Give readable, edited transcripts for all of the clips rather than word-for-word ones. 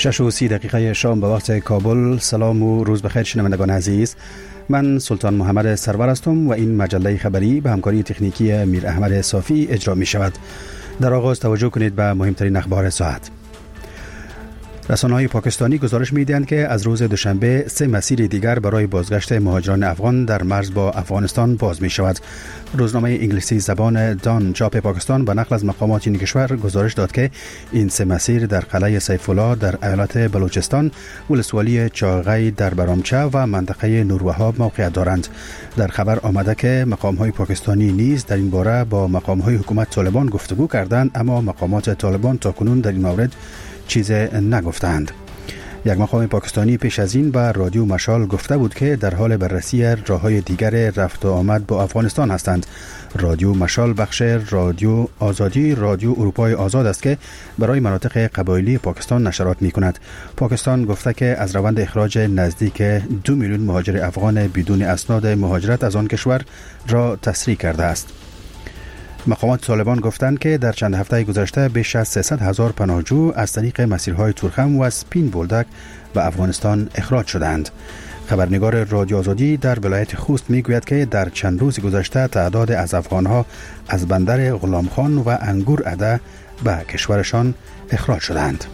6:30 شام به وقت کابل. سلام و روز بخیر شنوندگان عزیز. من سلطان محمد سرور هستم و این مجله خبری به همکاری تکنیکی میر احمد صافی اجرا می شود. در آغاز توجه کنید به مهمترین اخبار ساعت. رسانه‌های پاکستانی گزارش می‌دهند که از روز دوشنبه 3 مسیر دیگر برای بازگشت مهاجران افغان در مرز با افغانستان باز می‌شود. روزنامه انگلیسی زبان دان چاپ پاکستان به نقل از مقامات این کشور گزارش داد که این 3 مسیر در قلعه سیف الله در ایالت بلوچستان، ولسوالی چاغی در برامچه و منطقه نوروهاب موقعیت دارند. در خبر آمده که مقام‌های پاکستانی نیز در این باره با مقام‌های حکومت طالبان گفتگو کردند، اما مقامات طالبان تاکنون در این مورد چیز نگفتند. یک مقام پاکستانی پیش از این به رادیو مشال گفته بود که در حال بررسی راه‌های دیگر رفت و آمد با افغانستان هستند. رادیو مشال بخش رادیو آزادی رادیو اروپای آزاد است که برای مناطق قبایلی پاکستان نشرات می‌کند. پاکستان گفته که از روند اخراج نزدیک 2 میلیون مهاجر افغان بدون اسناد مهاجرت از آن کشور را تسریع کرده است. مقامات طالبان گفتند که در چند هفته گذشته بیش از 300,000 پناهجو از طریق مسیرهای تورخم و سپین بولدک به افغانستان اخراج شدند. خبرنگار رادیو آزادی در ولایت خوست میگوید که در چند روز گذشته تعداد از افغانها از بندر غلامخان و انگور اده به کشورشان اخراج شدند.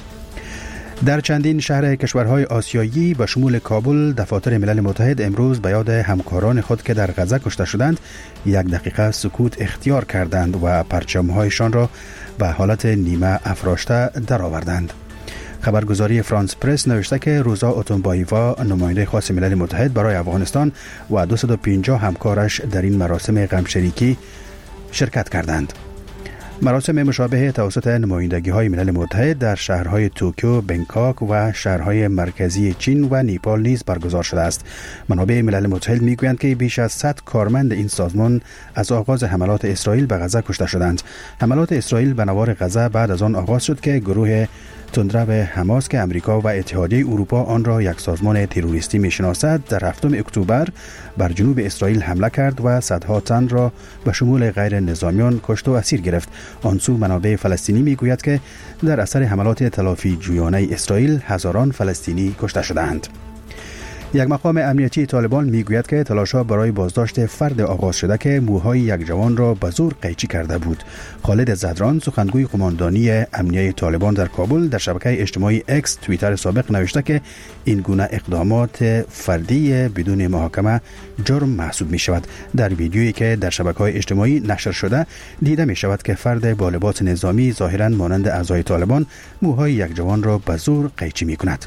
در چندین شهر کشورهای آسیایی به شمول کابل، دفاتر ملل متحد امروز به یاد همکاران خود که در غزه کشته شدند 1 دقیقه سکوت اختیار کردند و پرچم‌هایشان را به حالت نیمه افراشته درآوردند. خبرگزاری فرانس پرس نوشته که روزا اوتونبایوا، نماینده خاص ملل متحد برای افغانستان و 250 همکارش در این مراسم غمشریکی شرکت کردند. مراسم مشابه توسط نمایندگی‌های ملل متحد در شهرهای توکیو، بنکاک و شهرهای مرکزی چین و نیپال نیز برگزار شده است. منابع ملل متحد می‌گویند که بیش از 100 کارمند این سازمان از آغاز حملات اسرائیل به غزه کشته شدند. حملات اسرائیل به نوار غزه بعد از آن آغاز شد که گروه تندرو حماس که امریکا و اتحادیه اروپا آن را یک سازمان تروریستی می‌شناسد، در 7 اکتبر بر جنوب اسرائیل حمله کرد و صدها تن را به شمول غیر نظامیان کشت و اسیر گرفت. آن سو منابع فلسطینی میگوید که در اثر حملات تلافی جویانه اسرائیل هزاران فلسطینی کشته شدند. یک مقام امنیتی طالبان میگوید که تلاش‌ها برای بازداشت فرد آغاز شده که موهای یک جوان را به زور قیچی کرده بود. خالد زدران، سخنگوی قماندانی امنیه طالبان در کابل، در شبکه اجتماعی اکس توییتر سابق نوشته که این گونه اقدامات فردی بدون محاکمه جرم محسوب می شود. در ویدیویی که در شبکه‌های اجتماعی نشر شده دیده می شود که فرد با لباس نظامی ظاهراً مانند اعضای طالبان موهای یک جوان را به زور قیچی می کند.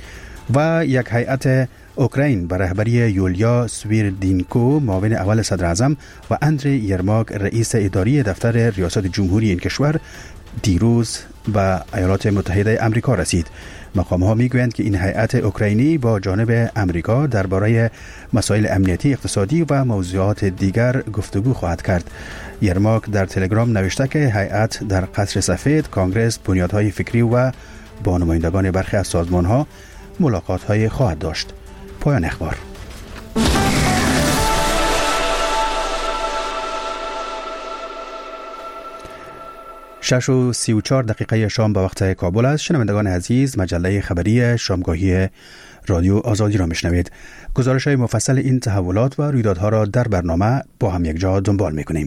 و یک هیئت اوکراین به رهبری یولیا سویردینکو، معاون اول صدر اعظم، و اندری یرماک، رئیس اداری دفتر ریاست جمهوری این کشور، دیروز به ایالات متحده آمریکا رسید. مقام‌ها میگویند که این هیئت اوکراینی با جانب آمریکا درباره مسائل امنیتی، اقتصادی و موضوعات دیگر گفتگو خواهد کرد. یرماک در تلگرام نوشته که هیئت در قصر سفید، کانگرس، بنیادهای فکری و با نمایندگان برخی از سازمان‌ها ملاقات‌های خواهد داشت. پایان اخبار. شش و 34 دقیقه شام به وقت کابل است. شنوندگان عزیز، مجله خبری شامگاهی رادیو آزادی را میشنوید. گزارش‌های مفصل این تحولات و رویدادها را در برنامه با هم یک جا دنبال می‌کنیم.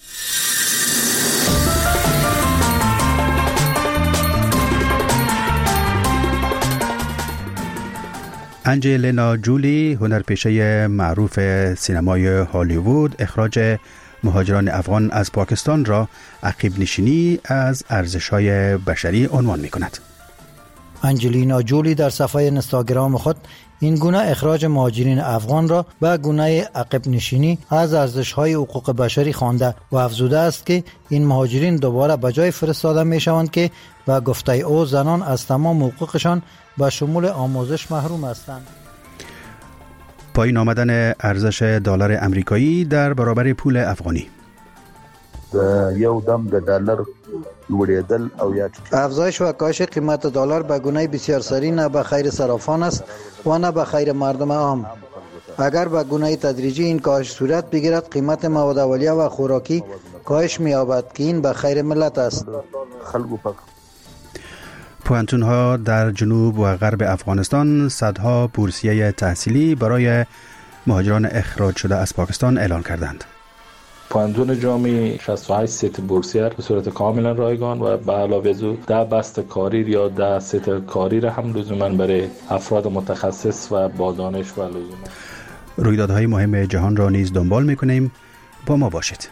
انجلینا جولی، هنرپیشه معروف سینمای هالیوود، اخراج مهاجران افغان از پاکستان را عقب نشینی از ارزش‌های بشری عنوان می‌کند. انجلینا جولی در صفحه اینستاگرام خود این گونه اخراج مهاجرین افغان را به گونه عقب نشینی از ارزش‌های حقوق بشری خوانده و افزوده است که این مهاجرین دوباره به جای فرستاده می‌شوند که به گفته او زنان از تمام حقوقشان به شمول آموزش محروم هستند. پایین آمدن ارزش دلار امریکایی در برابر پول افغانی. یو دم د دلار لوړېدل او یا افزایش و کاهش قیمت دلار به گونه بسیار سریع نه به خیر صرافان است و نه به خیر مردم عام. اگر به گونه تدریجی این کاهش صورت بگیرد، قیمت مواد اولیه و خوراکی کاهش می‌یابد که این به خیر ملت است. پوهنتون‌ها در جنوب و غرب افغانستان صدها بورسیه تحصیلی برای مهاجران اخراج شده از پاکستان اعلان کردند. پوهنتون جامعی 68 سیت بورسیه به صورت کاملا رایگان و به علاوه از او 10 بست کاری یا 10 سیت کاری را هم لزوما برای افراد متخصص و با دانش و لزوما. رویدادهای مهم جهان را نیز دنبال می‌کنیم. با ما باشید.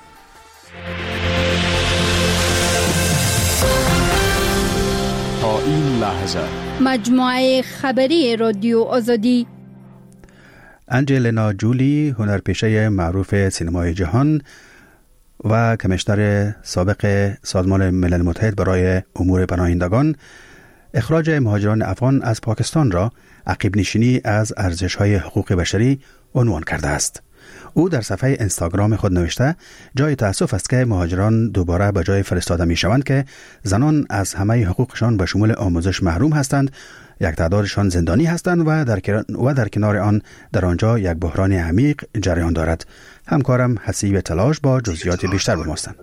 تا این لحظه مجموعه خبری رادیو آزادی. انجلینا جولی، هنرپیشه معروف سینمای جهان و کمیشنر سابق سازمان ملل متحد برای امور پناهندگان، اخراج مهاجران افغان از پاکستان را عقب نشینی از ارزش‌های حقوق بشری عنوان کرده است. او در صفحه اینستاگرام خود نوشته جای تأسف است که مهاجران دوباره به جای فرستاده می شوند که زنان از همه حقوقشان به شمول آموزش محروم هستند، یک تعدادشان زندانی هستند و در کنار آن در آنجا یک بحران عمیق جریان دارد. همکارم حسیب تلاش با جزئیات بیشتر به ماست.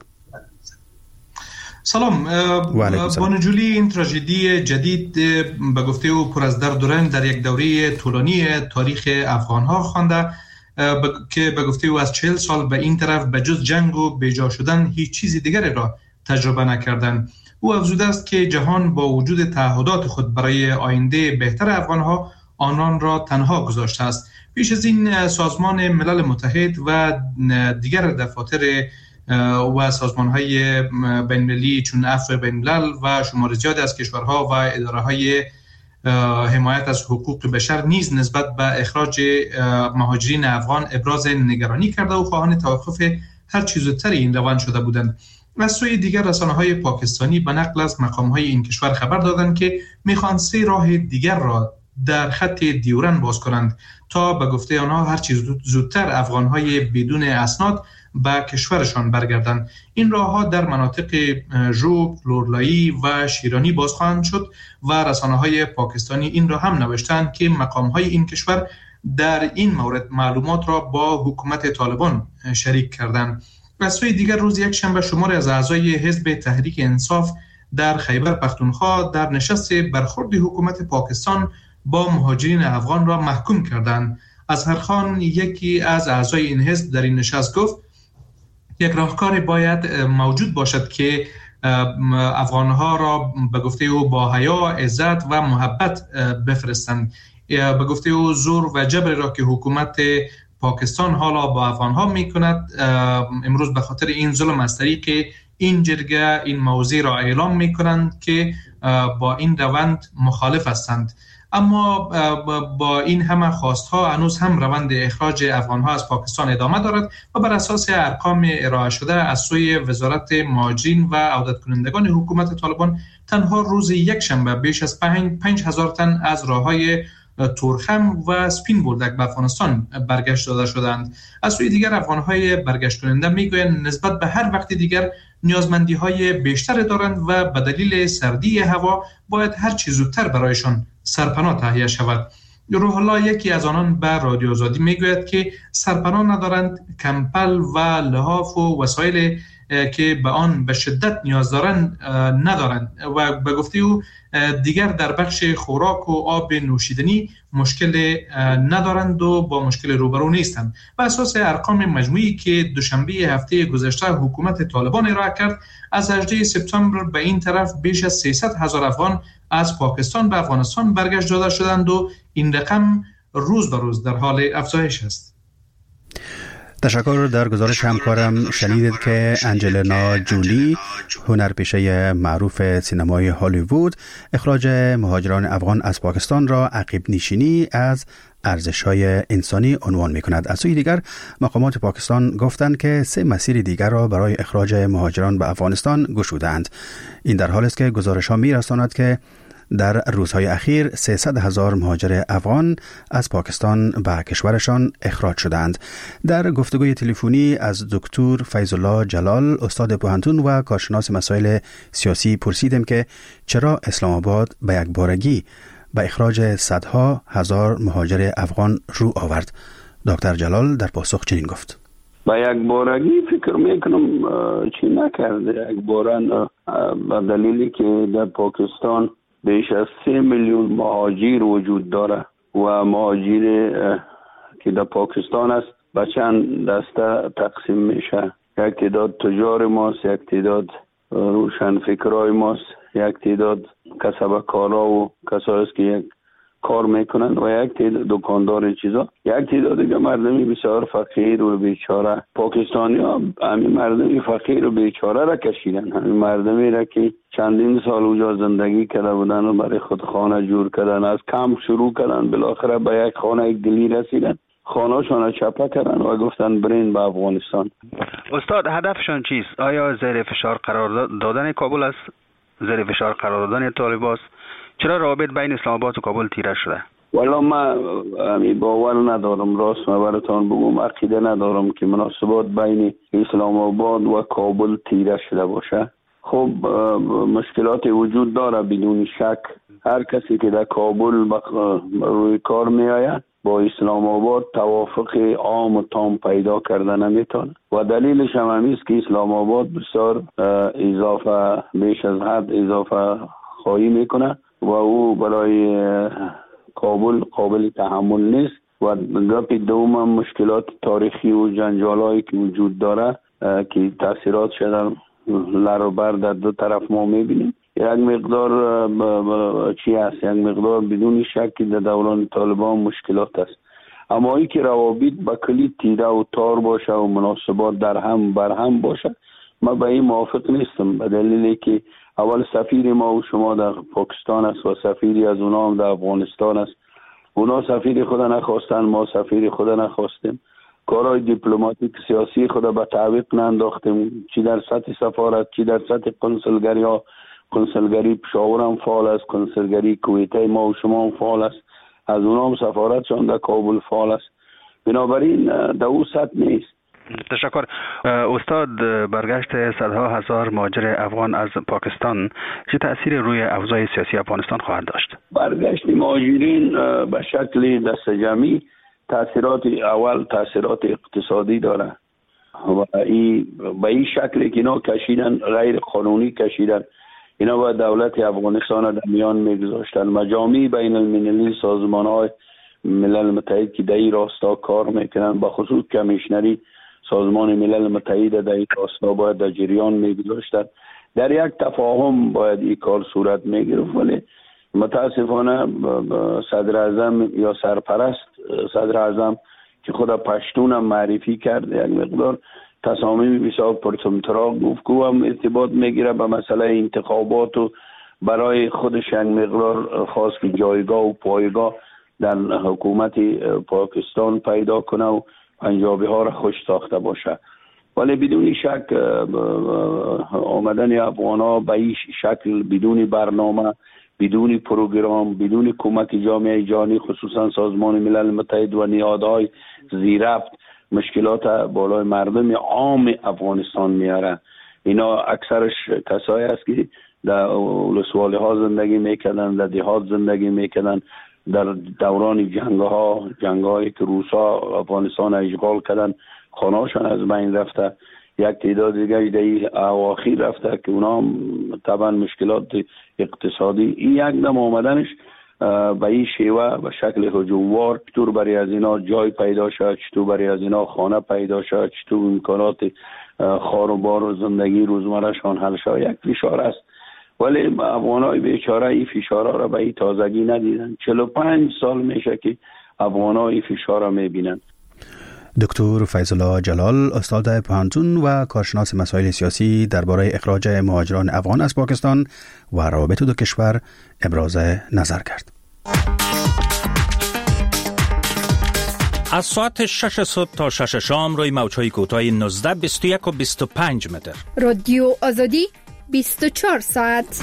سلام. بانو جولی، این تراژدی جدید به گفته او پر از درد و رنج در یک دوره طولانی تاریخ افغان‌ها خوانده که به گفته او از 40 سال به این طرف به جز جنگ و بیجا شدن هیچ چیز دیگری را تجربه نکردند. او افزوده است که جهان با وجود تعهدات خود برای آینده بهتر افغان‌ها آنان را تنها گذاشته است. پیش از این سازمان ملل متحد و دیگر دفاتر و سازمان‌های بین‌المللی چون عفو بین‌الملل و شمار زیادی از کشورها و اداره‌های حمایت از حقوق بشر نیز نسبت به اخراج مهاجرین افغان ابراز نگرانی کرده و خواهان توقف هر چیز زودتر این روند شده بودند. از سوی دیگر رسانه‌های پاکستانی به نقل از مقام‌های این کشور خبر دادند که می‌خواهند 3 راه دیگر را در خط دیورن باز کنند تا به گفته آنها هر چیز زودتر افغان‌های بدون اسناد به کشورشان برگردند. این راه‌ها در مناطق ژوب، لورلایی و شیرانی باز خواهند شد و رسانه‌های پاکستانی این را هم نوشتند که مقام‌های این کشور در این مورد معلومات را با حکومت طالبان شریک کردند. از سوی دیگر روز یکشنبه شماری از اعضای حزب تحریک انصاف در خیبر پختونخوا در نشست برخورد حکومت پاکستان با مهاجرین افغان را محکوم کردند. اظهر خان، یکی از اعضای این حزب، در این نشست گفت یک راهکار باید موجود باشد که افغانها را به گفته او با حیا، عزت و محبت بفرستند. به گفته او زور و جبر را که حکومت پاکستان حالا با افغانها میکند امروز به خاطر این ظلم از طریق این جرگه این موضوع را اعلام میکنند که با این روند مخالف هستند. اما با این همه خواستها هنوز هم روند اخراج افغانها از پاکستان ادامه دارد و بر اساس ارقام ارائه شده از سوی وزارت مهاجرین و عودت کنندگان حکومت طالبان تنها روز یکشنبه بیش از 5000 تن از راههای تورخم و سپین بولدک به افغانستان برگشت داده شدند. از سوی دیگر افغانهای برگشت کننده میگویند نسبت به هر وقت دیگر نیازمندی‌های بیشتر دارند و به دلیل سردی هوا باید هر چیز زودتر برایشان سرپناه تهیه شود. روح الله، یکی از آنان، به رادیو آزادی میگوید که سرپناه ندارند، کمپل و لحاف و وسایل که به آن به شدت نیاز دارند ندارند و به گفته او دیگر در بخش خوراک و آب نوشیدنی مشکل ندارند و با مشکل روبرو نیستند. بر اساس ارقام مجموعی که دوشنبه هفته گذشته حکومت طالبان ارائه کرد، از 18 سپتامبر به این طرف بیش از 300,000 افغان از پاکستان به افغانستان برگشت داده شدند و این رقم روز به روز در حال افزایش است. تشکر. در گزارش همکارم شنیدید که انجلینا جولی، هنرپیشه معروف سینمای هالیوود، اخراج مهاجران افغان از پاکستان را عقب نشینی از ارزش‌های انسانی عنوان می‌کند. از سوی دیگر مقامات پاکستان گفتند که 3 مسیر دیگر را برای اخراج مهاجران به افغانستان گشودند. این در حالی است که گزارش‌ها می‌رساند که در روزهای اخیر 300,000 مهاجر افغان از پاکستان به کشورشان اخراج شدند. در گفتگوی تلفنی از دکتر فیض الله جلال، استاد پوهنتون و کارشناس مسائل سیاسی، پرسیدیم که چرا اسلام آباد به یک بارگی به اخراج صدها هزار مهاجر افغان رو آورد. دکتر جلال در پاسخ چنین گفت: با یک بارگی فکر میکنم چی نکرده. یک باران به دلیلی که در پاکستان بیش از 3 میلیون مهاجر وجود داره و مهاجر که در پاکستان است به چند دسته تقسیم میشه. یک تعداد تجار ماست، یک تعداد روشنفکرای ماست، یک تعداد کسبکارا و کسایی است که یک کار میکنن و یک تعداد دکاندار چیزا، یک تعداد دیگه مردمی بسیار فقیر و بیچاره. پاکستانی ها همین مردمی فقیر و بیچاره را کشیدن، همین مردمی را که چندین سال اونجا زندگی کرده بودن و برای خود خانه جور کردن، از کم شروع کردن بالاخره به یک خانه یک دلی رسیدن، خانه‌شان چپه کردن و گفتن برین به افغانستان. استاد هدفشان چیست؟ آیا زیر فشار قرار دادن کابل است؟ زیر فشار قرار دادن طالب است؟ چرا رابط بین اسلام آباد و کابل تیره شده؟ والا من باور ندارم، راست ما براتون بگم عقیده ندارم که مناسبات بین اسلام آباد و کابل تیره شده باشه. خب مشکلات وجود داره بدون شک. هر کسی که در کابل روی کار می آید با اسلام آباد توافق عام و تام پیدا کردن نمیتونه و دلیلش هم است که اسلام آباد بسیار اضافه بیش از حد اضافه خواهی میکنه و او برای کابل قابل تحمل نیست و گپ دوم مشکلات تاریخی و جنجالایی که وجود داره که تاثیرات شده لر و بر در دو طرف ما میبینیم. یک مقدار چی است؟ یک مقدار بدون شک در دوران طالبان مشکلات است، اما ای که روابط به کلی تیره و تار باشه و مناسبات در هم بر هم باشه ما به این موافق نیستم، به دلیلی که اول سفیر ما و شما در پاکستان است و سفیری از اونا هم در افغانستان است. اونا سفیر خود نخواستن، ما سفیر خود نخواستیم. کارهای دیپلماتیک سیاسی خود به تعویق نانداختیم، چی در سطح سفارت چی در سطح کنسولگری ها. کنسولگری پشاور هم فعال است، کنسولگری کویته ما و شما هم فعال است، از اونا هم سفارتشان در کابل فعال است. بنابراین در او سطح نیست. تشکر. استاد، برگشت صدها هزار مهاجر افغان از پاکستان چه تأثیر روی اوضاع سیاسی افغانستان خواهد داشت؟ برگشت مهاجرین به شکل دست جمعی تأثیرات اول تأثیرات اقتصادی داره و به این شکلی که اینا کشیدن غیر قانونی کشیدن، اینا با دولت افغانستان در میان میگذاشتن. مجامع بین المللی، سازمان‌های ملل متحد که در این راستا کار میکنن، به خصوص کمیشنری سازمان ملل متحد در این راستا باید در جریان میگذاشتن. در یک تفاهم باید این کار صورت میگرفت، ولی متاسفانه صدر اعظم یا سرپرست صدر اعظم که خود پشتون هم معرفی کرد یک مقدار تصامیم بسیار پرطمطراق گفت که هم ارتباط میگیره به مسئله انتخابات و برای خودش یک مقدار خاص که جایگاه و پایگاه در حکومت پاکستان پیدا کنه و پنجابی ها را خوش ساخته باشه. ولی بدون شک آمدن افغان ها به این شکل بدون برنامه، بدون پروگرام، بدون کمک جامعه جهانی خصوصا سازمان ملل متحد و نهادهای زیرربط مشکلات بالای مردم عام افغانستان میاره. اینا اکثرش کسایی است که در ولسوالی ها زندگی میکردن، در دیهات زندگی میکردن، در دوران جنگ‌هایی که روسا افغانستان اشغال کردن خانه‌شان از بین رفته. یک تعداد دیگه در اواخر رفته که اونا طبعا مشکلات اقتصادی. این یک دم آمدنش به این شیوه به شکل هجوموار چطور برای از اینا جای پیدا شد، چطور برای از اینا خانه پیدا شد، چطور امکانات خار و بار و زندگی روزمرهشان حل شد، یک فشار است. ولی افغانای بیچاره این فشارها را به این تازگی ندیدن. 45 سال میشه که افغانای این فشار را میبینن. دکتر فیض‌الله جلال، استاد پوهنتون و کارشناس مسائل سیاسی درباره اخراج مهاجران افغان از پاکستان و روابط دو کشور ابراز نظر کرد. از ساعت 6 صبح تا 6 شام روی موج‌های کوتاه 19، 21 و 25 متر. رادیو آزادی 24 ساعت.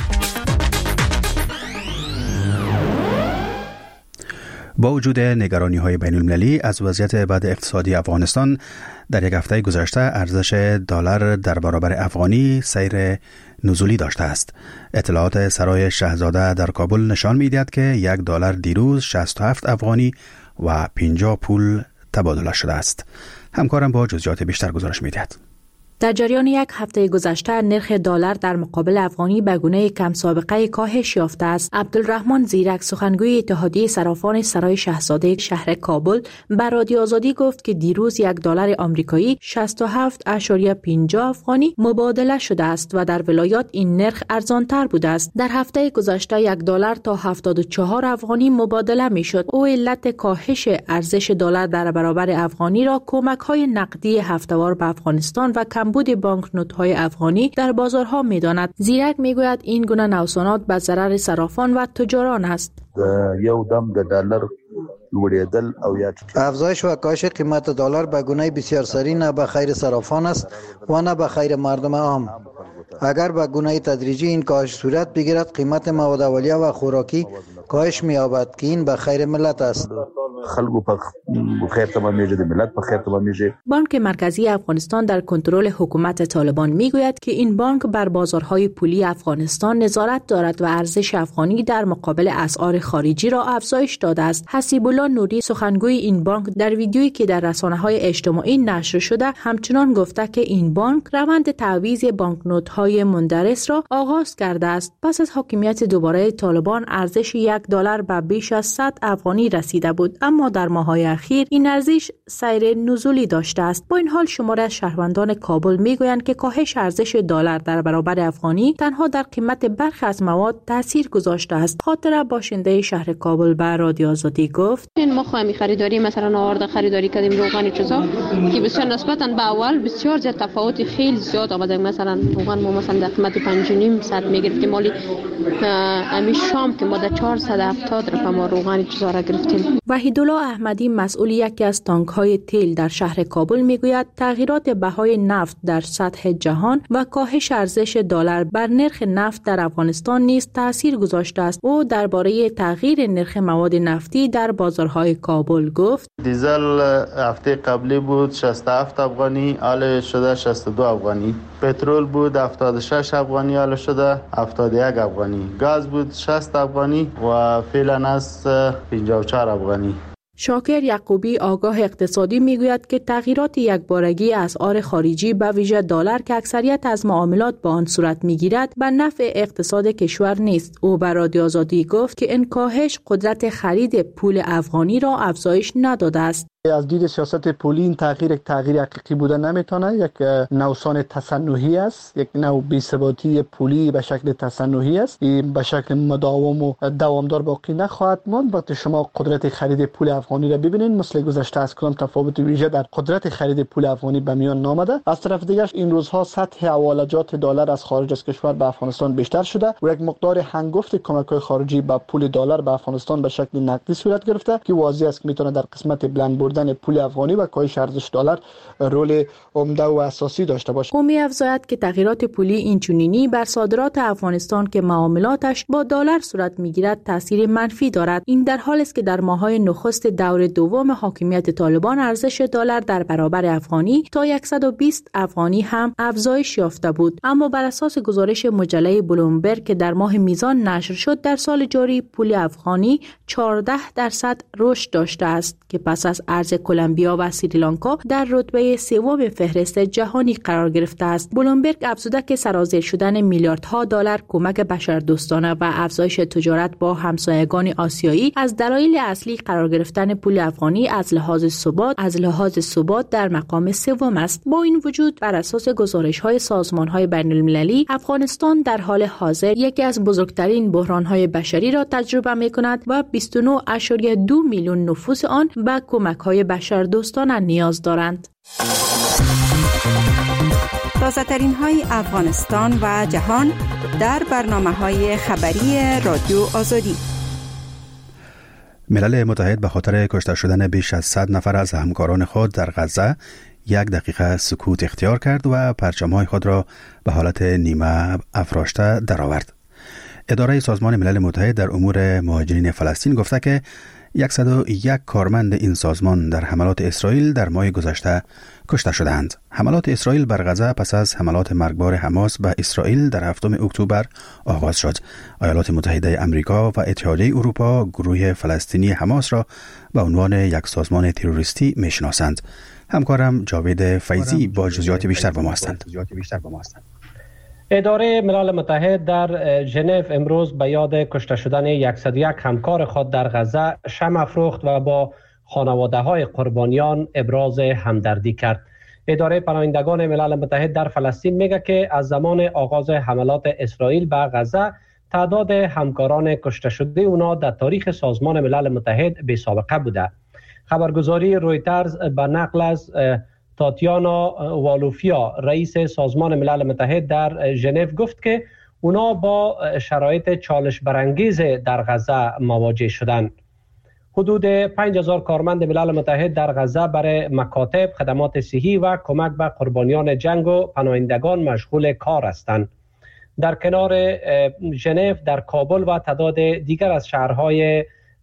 با وجود نگرانی‌های بین‌المللی از وضعیت بد اقتصادی افغانستان، در یک هفته گذشته ارزش دلار در برابر افغانی سیر نزولی داشته است. اطلاعات سرای شاهزاده در کابل نشان می‌دهد که $1 دیروز 67 افغانی و 50 پول تبادله شده است. همکارم با جزئیات بیشتر گزارش می‌دهد. در جریان یک هفته گذشته نرخ دلار در مقابل افغانی به گونه کم سابقه کاهش یافته است. عبدالرحمن زیرک سخنگوی اتحادیه صرافان سرای شاهزاده شهر کابل به رادیو آزادی گفت که دیروز یک دلار آمریکایی 67.50 افغانی مبادله شده است و در ولایات این نرخ ارزانتر بوده است. در هفته گذشته یک دلار تا 74 افغانی مبادله میشد. او علت کاهش ارزش دلار در برابر افغانی را کمک‌های نقدی هفته‌وار به افغانستان و کمبود بانکنوت‌های افغانی در بازارها می‌داند. زیرک می‌گوید این گونه نوسانات به ضرر صرافان و تجاران است. یو دم د دلار لوړېدل او یا افزایش و کاهش قیمت دلار به گونه بسیار سریع نه به خیر صرافان است و نه به خیر مردم عام. اگر به گونه تدریجی این کاهش صورت بگیرد قیمت مواد اولیه و خوراکی کاهش می‌یابد که این به خیر ملت است. خلکو په خیر تمامیږي د ملت په خیر تمامیږي. بانک مرکزی افغانستان در کنترل حکومت طالبان میگوید که این بانک بر بازارهای پولی افغانستان نظارت دارد و ارزش افغانی در مقابل اسعار خارجی را افزایش داده است. حسیب الله نوری سخنگوی این بانک در ویدیویی که در رسانه‌های اجتماعی نشر شده همچنان گفته که این بانک روند تعویض بانکنوت‌های مندرس را آغاز کرده است. پس از حاکمیت دوباره طالبان ارزش یک دلار به بیش از 100 افغانی رسیده بود، اما در ماه‌های اخیر این ارزش سیر نزولی داشته است. با این حال شماری از شهروندان کابل میگویند که کاهش ارزش دلار در برابر افغانی تنها در قیمت برخی از مواد تاثیر گذاشته است. خاطره باشنده شهر کابل به رادیو آزادی گفت: ما خواهیم خریداری مثلا آورده خریداری کردیم روغن چیزا که بسیار نسبتا به اول بسیار زیاد تفاوت خیلی زیاد آمده. مثلا روغن ما مثلا در قیمت 5.5 میگرفتیم، مالی امی شام که ما در 470 رقم ما روغن چیزا را گرفتیم. وحیدالله احمدی مسئول یکی از تانک‌های تیل در شهر کابل میگوید تغییرات بهای نفت در سطح جهان و کاهش ارزش دلار بر نرخ نفت در افغانستان نیز تاثیر گذاشته است. او درباره تغییر نرخ مواد نفتی در بازارهای کابل گفت: دیزل هفته قبلی بود 67 افغانی، حالا شده 62 افغانی. پترول بود 76 افغانی، حالا شده 71 افغانی. گاز بود 60 افغانی و فعلا است 54 افغانی. شاکر یعقوبی آگاه اقتصادی میگوید که تغییرات یکبارگی اسعار خارجی به ویژه دلار که اکثریت از معاملات با آن صورت میگیرد به نفع اقتصاد کشور نیست. او به رادیو آزادی گفت که این کاهش قدرت خرید پول افغانی را افزایش نداده است. از دید سیاست پولی این تغییر حقیقی بوده نمیتونه، یک نوسان تصنعی است، یک نوع بی‌ثباتی پولی به شکل تصنعی است. این به شکل مداوم و دوامدار باقی نخواهد ماند. وقتی شما قدرت خرید پول افغانی را ببینید مثل گذشته از کدام تفاوت ویژه در قدرت خرید پول افغانی به میان نامده. از طرف دیگر این روزها سطح حوالجات دلار از خارج از کشور به افغانستان بیشتر شده و یک مقدار هنگفت کمک‌های خارجی به پول دلار به افغانستان به شکل نقدی صورت گرفته که واضح است که میتونه در قسمت بلند بردن پول افغانی و کاهش ارزش دلار رول عمده و اساسی داشته باشد. او می‌افزاید که تغییرات پولی اینچنینی بر صادرات افغانستان که معاملاتش با دلار صورت می‌گیرد تاثیر منفی دارد. این در حالی است که در ماه‌های نخست دور دوم حاکمیت طالبان ارزش دلار در برابر افغانی تا 120 افغانی هم افزایش یافته بود. اما بر اساس گزارش مجله بلومبرگ که در ماه میزان نشر شد در سال جاری پول افغانی 14% رشد داشته است که پس از ارز کلمبیا و سریلانکا در رتبه سوم فهرست جهانی قرار گرفته است. بلومبرگ افزوده که سرازیر شدن میلیاردها دلار کمک بشردوستانه و افزایش تجارت با همسایگان آسیایی از دلایل اصلی قرار گرفتن پول افغانی از لحاظ ثبات در مقام سوم است. با این وجود بر اساس گزارش‌های سازمان‌های بین‌المللی افغانستان در حال حاضر یکی از بزرگترین بحران‌های بشری را تجربه می‌کند و 29.2 میلیون نفوس آن به کمک‌های بشردوستانه نیاز دارند. تازه‌ترین های افغانستان و جهان در برنامه‌های خبری رادیو آزادی. ملل متحد به خاطر کشته شدن بیش از 100 نفر از همکاران خود در غزه 1 دقیقه سکوت اختیار کرد و پرچم‌های خود را به حالت نیمه افراشته درآورد. اداره سازمان ملل متحد در امور مهاجرین فلسطین گفته که 101 کارمند این سازمان در حملات اسرائیل در ماه گذشته کشته شدند. حملات اسرائیل بر غزه پس از حملات مرگبار حماس به اسرائیل در 7 اکتبر آغاز شد. ایالات متحده آمریکا و اتحادیه اروپا گروه فلسطینی حماس را به عنوان یک سازمان تروریستی میشناسند. همکارم جاوید فیضی با جزئیات بیشتر با ما هستند. اداره ملل متحد در ژنو امروز به یاد کشته شدن 101 همکار خود در غزه شمع افروخت و با خانواده‌های قربانیان ابراز همدردی کرد. اداره پناهندگان ملل متحد در فلسطین میگه که از زمان آغاز حملات اسرائیل به غزه تعداد همکاران کشته شده اونا در تاریخ سازمان ملل متحد بی سابقه بوده. خبرگزاری رویترز به نقل از تاتیانا والوفیا رئیس سازمان ملل متحد در ژنو گفت که اونا با شرایط چالش برانگیز در غزه مواجه شدند. حدود 5000 کارمند ملل متحد در غزه برای مکاتب، خدمات صحی و کمک به قربانیان جنگ و پناهندگان مشغول کار هستند. در کنار ژنو در کابل و تعداد دیگر از شهرهای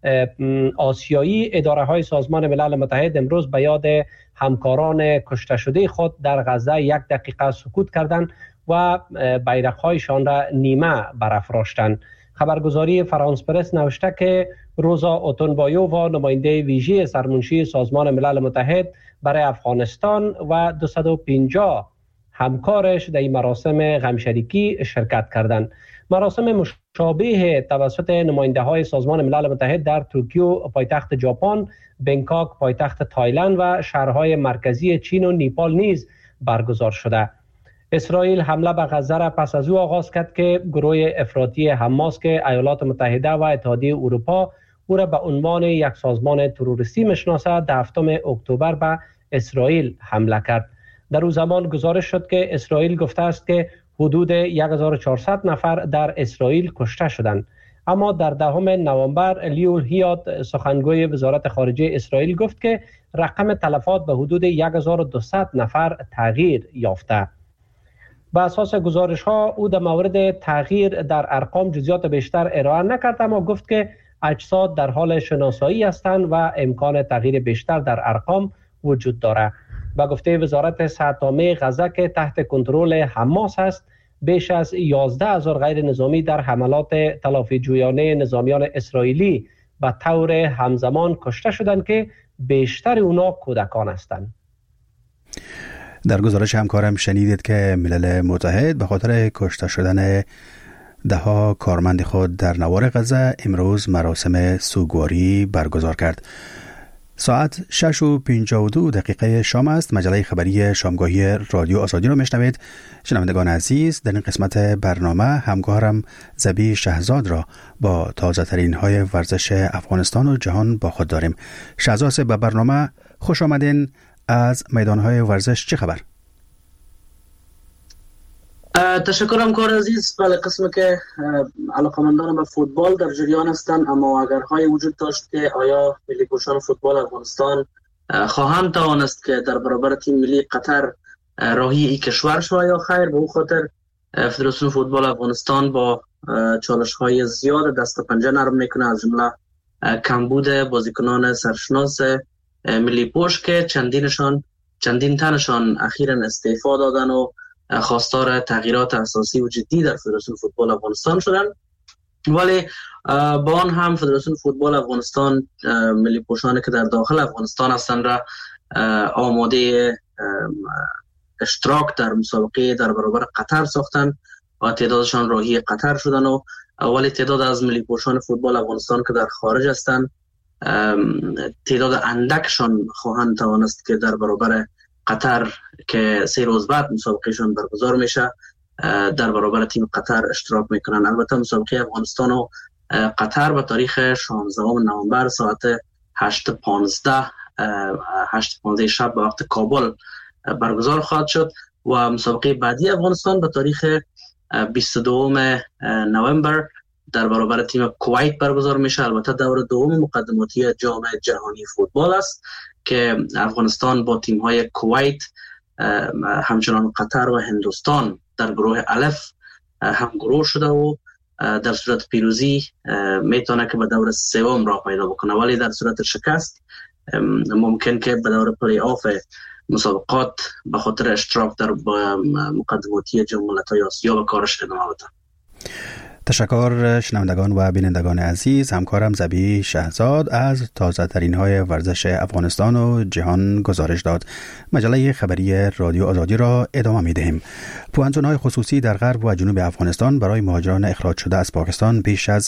آسیایی اداره‌های سازمان ملل متحد امروز به یاد همکاران کشته شده خود در غزه 1 دقیقه سکوت کردند و بیرق‌هایشان را نیمه برافراشتند. خبرگزاری فرانس پرس نوشته که روزا اوتونبایووا نماینده ویژه سرمنشی سازمان ملل متحد برای افغانستان و 250 همکارش در این مراسم غمشریکی شرکت کردند. مراسم مشابه توسط نماینده های سازمان ملل متحد در توکیو پایتخت ژاپن، بنکاک پایتخت تایلند و شهرهای مرکزی چین و نیپال نیز برگزار شده. اسرائیل حمله به غزه را پس از او آغاز کرد که گروه افراطی حماس که ایالات متحده و اتحادیه اروپا او را به عنوان یک سازمان تروریستی میشناسه، در 7 اکتبر به اسرائیل حمله کرد. در او زمان گزارش شد که اسرائیل گفته است که حدود 1400 نفر در اسرائیل کشته شدند. اما در 10 نوامبر لیو هیات سخنگوی وزارت خارجه اسرائیل گفت که رقم تلفات به حدود 1200 نفر تغییر یافته. به اساس گزارش ها او در مورد تغییر در ارقام جزئیات بیشتر ارائه نکرد، اما گفت که اجساد در حال شناسایی هستند و امکان تغییر بیشتر در ارقام وجود دارد. با گفته وزارت صحت عامه غزه که تحت کنترل حماس است، بیش از 11000 غیر نظامی در حملات تلافی جویانه نظامیان اسرائیلی به طور همزمان کشته شدند که بیشتر اونا کودکان هستند. در گزارش همکارم شنیدید که ملل متحد به خاطر کشته شدن 10 کارمند خود در نوار غزه امروز مراسم سوگواری برگزار کرد. ساعت 6:52 شام است. مجله خبری شامگاهی رادیو آزادی را میشنوید. شنوندگان عزیز، در این قسمت برنامه همکارم زبی شهزاد را با تازه ترین های ورزش افغانستان و جهان با خود داریم. شهزاد، به برنامه خوش آمدین. از میدان های ورزش چه خبر؟ تشکرم کار عزیز. بله، قسم که علاقمندان به فوتبال در جریان هستند، اما اگر های وجود داشت که آیا ملی پوشان فوتبال افغانستان خواهند توانست که در برابر تیم ملی قطر راهی این کشور شود یا خیر، به او خاطر فدراسیون فوتبال افغانستان با چالش های زیاد دست پنجه نرم میکنه، از جمله کمبود بازیکنان سرشناس ملی پوش که چندین تنشان اخیراً استعفا دادن و خواستار تغییرات اساسی و جدی در فدراسیون فوتبال افغانستان شدن. ولی با آن هم فدراسیون فوتبال افغانستان ملی پوشانی که در داخل افغانستان هستند را آماده اشتراک در مسابقه در برابر قطر ساختن و تعدادشان راهی قطر شدن و ولی تعداد از ملی پوشان فوتبال افغانستان که در خارج هستند تعداد اندکشان خواهند توانست که در برابر قطر که 3 روز بعد مسابقهشان برگزار میشه در برابر تیم قطر اشتراک میکنن. البته مسابقه افغانستان و قطر به تاریخ 16 نوامبر ساعت 8:15 شب به وقت کابل برگزار خواهد شد و مسابقه بعدی افغانستان به تاریخ 22 نوامبر در برابر تیم کویت برگزار میشه. البته دور دوم مقدماتی جام جهانی فوتبال است که افغانستان با تیم‌های کویت، همچنان قطر و هندوستان در گروه الف همگروه شده و در صورت پیروزی میتونه که به دور سوم راه پیدا بکنه، ولی در صورت شکست ممکن که به دور پلی آف مسابقات به خاطر اشتراک در مقدماتی جام ملت‌های آسیا به کارش ادامه بده. تشکر شنوندگان و بینندگان عزیز. همکارم زبی شهزاد از تازه ترین های ورزش افغانستان و جهان گزارش داد. مجله خبری رادیو آزادی را ادامه می دهیم. پوهنتون‌های خصوصی در غرب و جنوب افغانستان برای مهاجران اخراج شده از پاکستان بیش از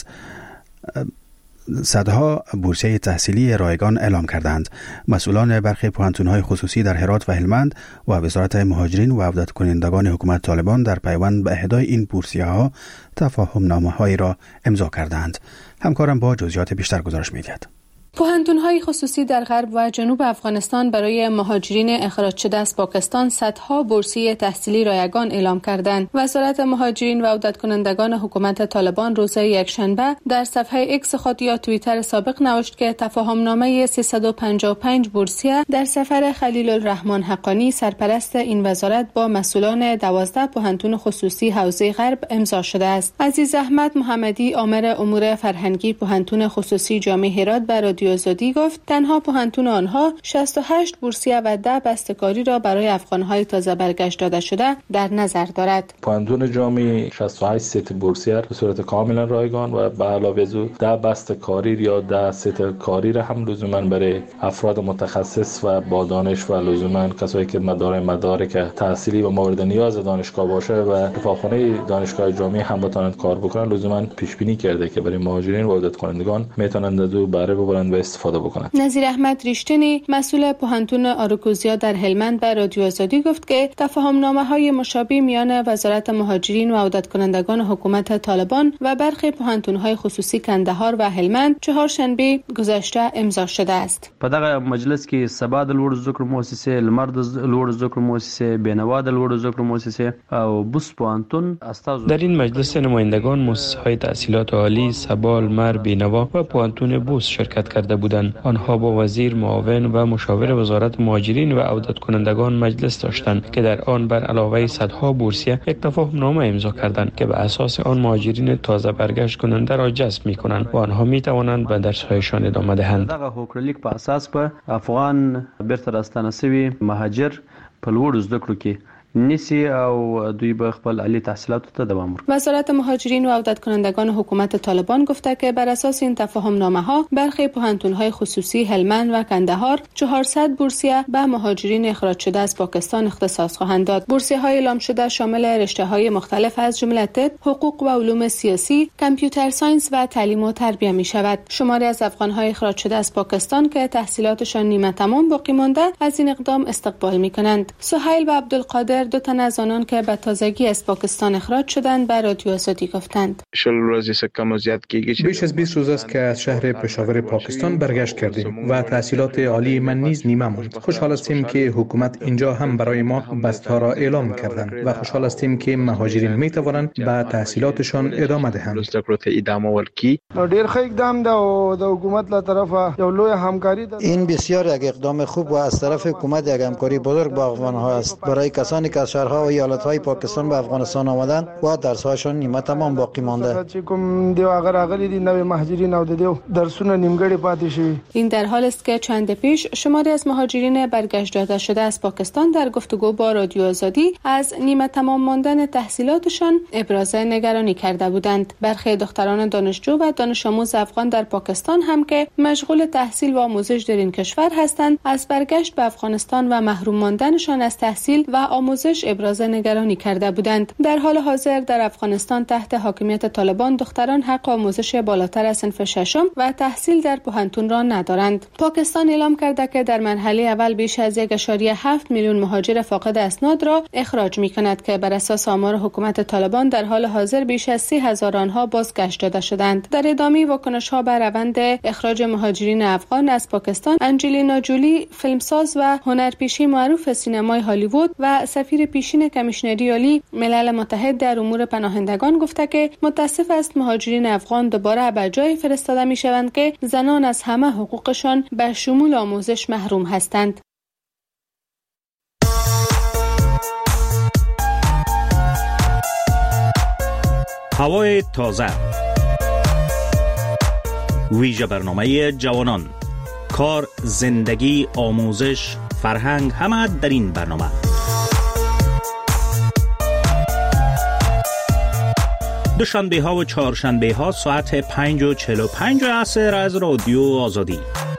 صدها بورسیه تحصیلی رایگان اعلام کردند. مسئولان برخی پوهنتون‌های خصوصی در هرات و هلمند و وزارت مهاجرین و عودت کنندگان حکومت طالبان در پیوند به اهدای این بورسیه‌ها تفاهم نامه‌هایی را امضا کردند. همکارم با جزئیات بیشتر گزارش می‌دهد. پوهنتون‌های خصوصی در غرب و جنوب افغانستان برای مهاجرین اخراج شده از پاکستان صدها بورسیه تحصیلی رایگان اعلام کردند. وزارت مهاجرین و عودت کنندگان حکومت طالبان روز یکشنبه در صفحه ایکس خود یا توییتر سابق نوشت که تفاهم‌نامه 355 بورسیه در سفر خلیل الرحمن حقانی سرپرست این وزارت با مسئولان 12 پوهنتون خصوصی حوزه غرب امضا شده است. عزیز احمد محمدی عامر امور فرهنگی پوهنتون خصوصی جامع هرات برای آزادی گفت تنها پوهنتون آنها 68 بورسیه و 10 بسته‌کاری را برای افغان‌های تازه برگشت داده شده در نظر دارد. پوهنتون جامع 68 ست بورسیه به صورت کاملا رایگان و به علاوه از او 10 بسته‌کاری یا 10 ست کاری را هم لزوما برای افراد متخصص و با دانش و لزوما کسایی که دارای مدارک تحصیلی و مورد نیاز دانشگاه باشه و رفاخانه دانشگاه جامع هم بتوانند کار بکنند لزوما پیش بینی کرده که برای مهاجرین و عودت کنندگان میتونند از او بهره ببرند استفاده بکنند. نظیر احمد ریشتنی مسئول پوهنتون آروگوزیا در هلمند به رادیو آزادی گفت که تفاهم‌نامه‌های مشابه میان وزارت مهاجرین و عودت کنندگان حکومت طالبان و برخی پوهنتون‌های خصوصی کندهار و هلمند چهارشنبه گذشته امضا شده است. په دغه مجلس کې سبا د لوړ زده کړو مؤسسې، لمر د لوړ زده کړو مؤسسې، بینوا د لوړ زده کړو مؤسسې او بوس پوهنتون استاد. در این مجلس نمایندگان مؤسسه‌های تحصیلات عالی سبا، لمر، بینوا و پوهنتون بوس شرکت کرده بودند. آنها با وزیر معاون و مشاور وزارت مهاجرین و عودت کنندگان مجلس داشتند که در آن بر علاوه صدها بورسیه یک تفاهم‌نامه امضا کردند که به اساس آن مهاجرین تازه برگشت کننده را جذب می‌کنند و آنها می‌توانند به درس‌هایشان ادامه دهند. دغه هوکرلیک په اساس په افغان بیرته راستنه شوي مهاجر په لوړ زده کړو کې نیسی او دوی به خپل عالی تحصیلات ته دوام ورکړي. وزارت مهاجرین و عودت کنندگان حکومت طالبان گفته که بر اساس این تفاهم‌نامه‌ها برخی پوهنتون‌های خصوصی هلمند و کندهار 400 بورسیه به مهاجرین اخراج شده از پاکستان اختصاص خواهند داد. بورسیه‌های اعلام شده شامل رشته‌های مختلف از جمله طب، حقوق و علوم سیاسی، کامپیوتر ساینس و تعلیم و تربیت می‌شود. شماری از افغان‌های اخراج شده از پاکستان که تحصیلاتشان نیمه تمام باقی مانده از این اقدام استقبال می‌کنند. سهیل و عبدالقادر دو تن از آنان که به تازگی از پاکستان اخراج شدند به رادیو آزادی گفتند. بیش از 20 روز است که از شهر پشاور پاکستان برگشت کردیم و تحصیلات عالی من نیز نیمه ماند. خوشحال هستیم که حکومت اینجا هم برای ما بسته‌ها را اعلام کردند و خوشحال هستیم که مهاجرین می توانند به تحصیلاتشان ادامه دهند. ډیر ښه اقدام ده او د حکومت له طرفه یو لوی همکاری ده. این بسیار یک اقدام خوب و از طرف حکومت یک همکاری بزرگ با افغان‌ها است. برای کسانی که از شهرها و ایالت‌های پاکستان به افغانستان آمدند و درس‌هایشان نیمه تمام باقی مانده. این در حال است که چند پیش شماری از مهاجرین برگشت داده شده از پاکستان در گفتگو با رادیو آزادی از نیمه تمام ماندن تحصیلاتشان ابراز نگرانی کرده بودند. برخی دختران دانشجو و دانش آموز افغان در پاکستان هم که مشغول تحصیل و آموزش در این کشور هستند از برگشت به افغانستان و محروم ماندنشان از تحصیل و آموزش ابراز نگرانی کرده بودند. در حال حاضر در افغانستان تحت حاکمیت طالبان دختران حق آموزش بالاتر از صنف ششم و تحصیل در پوهنتون را ندارند. پاکستان اعلام کرده که در مرحله اول بیش از 1.7 میلیون مهاجر فاقد اسناد را اخراج می‌کند که بر اساس آمار حکومت طالبان در حال حاضر بیش از 30,000 آنها بازگشت داده شدند. در ادامه واکنش‌ها بر روند اخراج مهاجرین افغان از پاکستان، انجلینا جولی فیلمساز و هنرپیشه معروف سینمای هالیوود و سفیر پیشین کمیشنری عالی ملل متحد در امور پناهندگان گفته که متاسف است مهاجرین افغان دوباره به جای فرستاده می‌شوند که زنان از همه حقوقشان به شمول آموزش محروم هستند. هوای تازه، ویژه برنامه جوانان، کار، زندگی، آموزش، فرهنگ، همه در این برنامه. دوشنبه ها و چهارشنبه ها ساعت 5:45 عصر از رادیو آزادی.